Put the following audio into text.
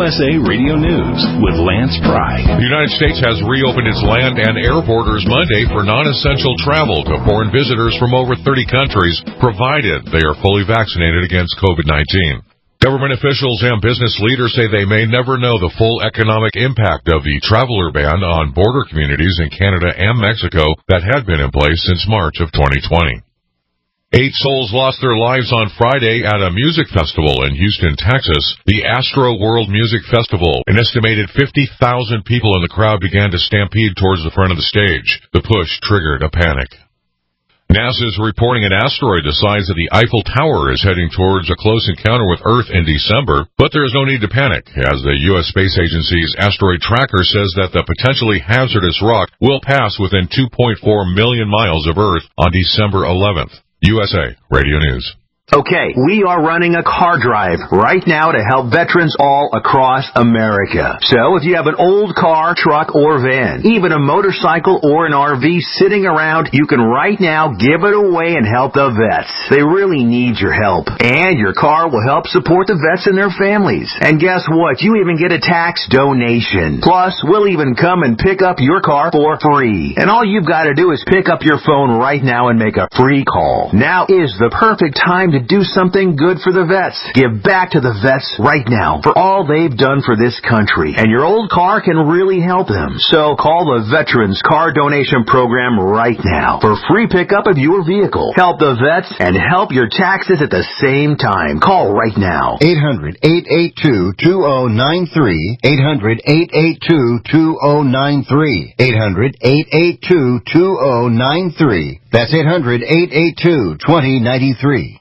USA Radio News with Lance Pry. The United States has reopened its land and air borders Monday for non-essential travel to foreign visitors from over 30 countries, provided they are fully vaccinated against COVID-19. Government officials and business leaders say they may never know the full economic impact of the traveler ban on border communities in Canada and Mexico that had been in place since March of 2020. 8 souls lost their lives on Friday at a music festival in Houston, Texas, the Astro World Music Festival. An estimated 50,000 people in the crowd began to stampede towards the front of the stage. The push triggered a panic. NASA is reporting an asteroid the size of the Eiffel Tower is heading towards a close encounter with Earth in December, but there is no need to panic, as the U.S. Space Agency's asteroid tracker says that the potentially hazardous rock will pass within 2.4 million miles of Earth on December 11th. USA Radio News. Okay, we are running a car drive right now to help veterans all across America. So if you have an old car, truck, or van, even a motorcycle or an RV sitting around, you can right now give it away and help the vets. They really need your help. And your car will help support the vets and their families. And guess what? You even get a tax donation. Plus, we'll even come and pick up your car for free. And all you've got to do is pick up your phone right now and make a free call. Now is the perfect time to do something good for the vets. Give back to the vets right now for all they've done for this country. And your old car can really help them. So call the Veterans Car Donation Program right now for free pickup of your vehicle. Help the vets and help your taxes at the same time. Call right now. 800-882-2093. 800-882-2093. 800-882-2093. That's 800-882-2093.